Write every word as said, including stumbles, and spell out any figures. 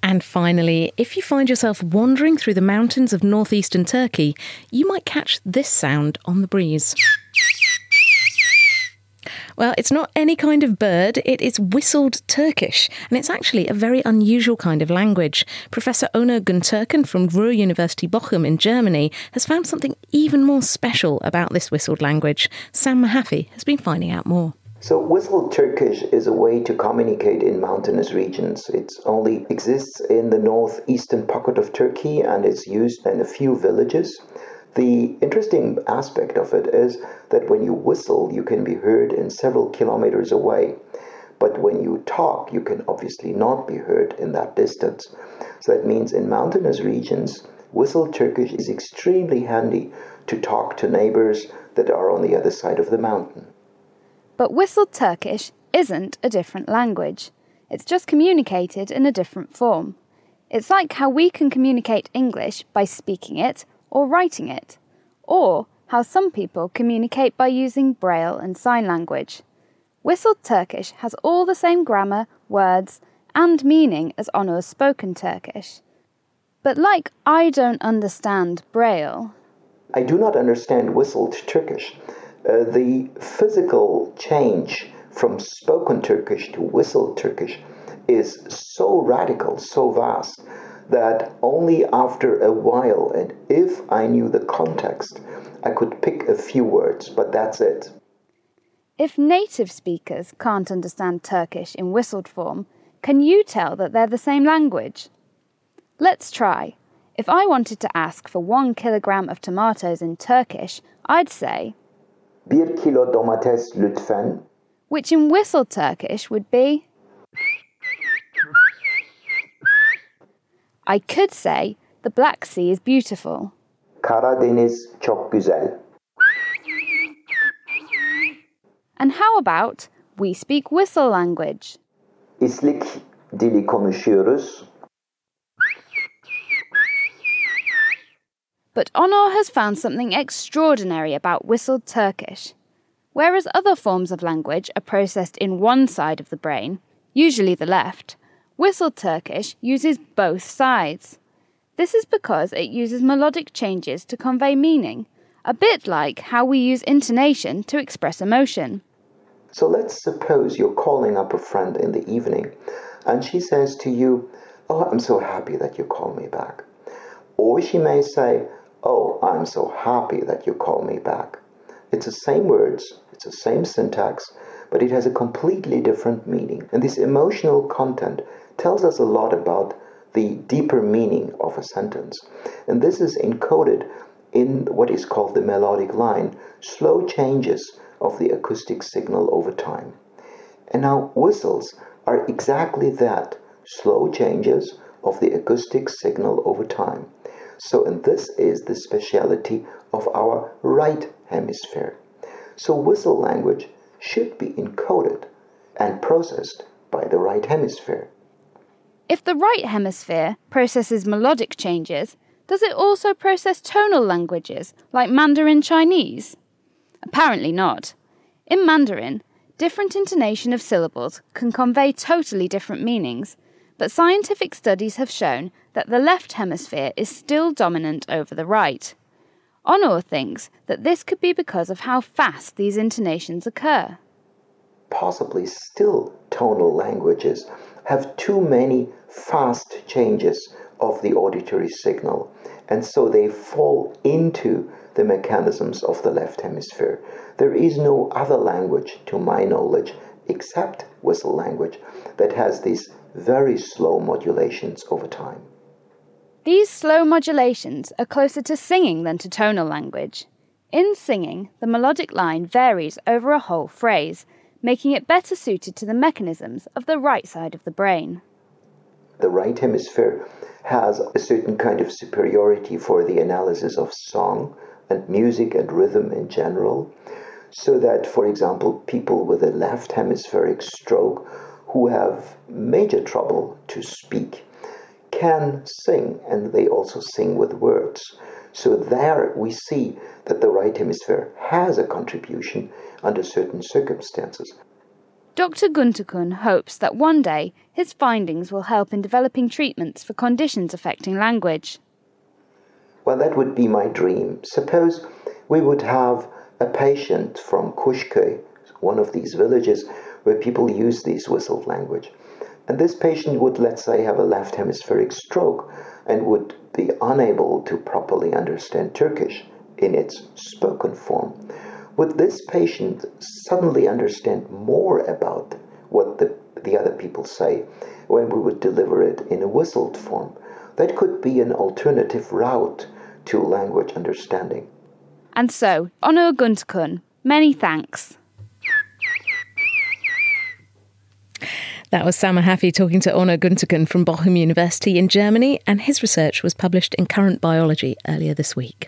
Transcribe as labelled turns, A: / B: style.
A: And finally, if you find yourself wandering through the mountains of northeastern Turkey, you might catch this sound on the breeze. Well, it's not any kind of bird, it is whistled Turkish, and it's actually a very unusual kind of language. Professor Onur Günterken from Ruhr University Bochum in Germany has found something even more special about this whistled language. Sam Mahaffey has been finding out more.
B: So whistled Turkish is a way to communicate in mountainous regions. It only exists in the northeastern pocket of Turkey and it's used in a few villages. The interesting aspect of it is that when you whistle, you can be heard in several kilometers away. But when you talk, you can obviously not be heard in that distance. So that means in mountainous regions, whistled Turkish is extremely handy to talk to neighbors that are on the other side of the mountain.
C: But whistled Turkish isn't a different language. It's just communicated in a different form. It's like how we can communicate English by speaking it or writing it, or how some people communicate by using Braille and sign language. Whistled Turkish has all the same grammar, words, and meaning as Onur's spoken Turkish. But like I don't understand Braille...
B: I do not understand whistled Turkish. Uh, the physical change from spoken Turkish to whistled Turkish is so radical, so vast, that only after a while, and if I knew the context, I could pick a few words, but that's it.
C: If native speakers can't understand Turkish in whistled form, can you tell that they're the same language? Let's try. If I wanted to ask for one kilogram of tomatoes in Turkish, I'd say,
B: Bir kilo domates lütfen.
C: Which in whistled Turkish would be, I could say, the Black Sea is beautiful.
B: Karadeniz çok güzel.
C: And how about, we speak whistle language?
B: İslik dili konuşuyoruz.
C: But Onur has found something extraordinary about whistled Turkish. Whereas other forms of language are processed in one side of the brain, usually the left, whistled Turkish uses both sides. This is because it uses melodic changes to convey meaning, a bit like how we use intonation to express emotion.
B: So let's suppose you're calling up a friend in the evening and she says to you, "Oh, I'm so happy that you called me back." Or she may say, "Oh, I'm so happy that you called me back." It's the same words, it's the same syntax, but it has a completely different meaning. And this emotional content tells us a lot about the deeper meaning of a sentence. And this is encoded in what is called the melodic line, slow changes of the acoustic signal over time. And now whistles are exactly that, slow changes of the acoustic signal over time. So, and this is the speciality of our right hemisphere. So whistle language should be encoded and processed by the right hemisphere.
C: If the right hemisphere processes melodic changes, does it also process tonal languages like Mandarin Chinese? Apparently not. In Mandarin, different intonation of syllables can convey totally different meanings, but scientific studies have shown that the left hemisphere is still dominant over the right. Onur thinks that this could be because of how fast these intonations occur.
B: Possibly still tonal languages have too many fast changes of the auditory signal, and so they fall into the mechanisms of the left hemisphere. There is no other language, to my knowledge, except whistle language, that has these very slow modulations over time.
C: These slow modulations are closer to singing than to tonal language. In singing, the melodic line varies over a whole phrase, making it better suited to the mechanisms of the right side of the brain.
B: The right hemisphere has a certain kind of superiority for the analysis of song and music and rhythm in general, so that, for example, people with a left hemispheric stroke who have major trouble to speak can sing, and they also sing with words. So there we see that the right hemisphere has a contribution under certain circumstances.
C: Doctor Gunterkun hopes that one day his findings will help in developing treatments for conditions affecting language.
B: Well, that would be my dream. Suppose we would have a patient from Kushköy, one of these villages where people use this whistled language. And this patient would, let's say, have a left hemispheric stroke and would be unable to properly understand Turkish in its spoken form. Would this patient suddenly understand more about what the, the other people say when we would deliver it in a whistled form? That could be an alternative route to language understanding.
C: And so, Onur Gunterkun, many thanks.
A: That was Sama Haffy talking to Onur Gunterkun from Bochum University in Germany, and his research was published in Current Biology earlier this week.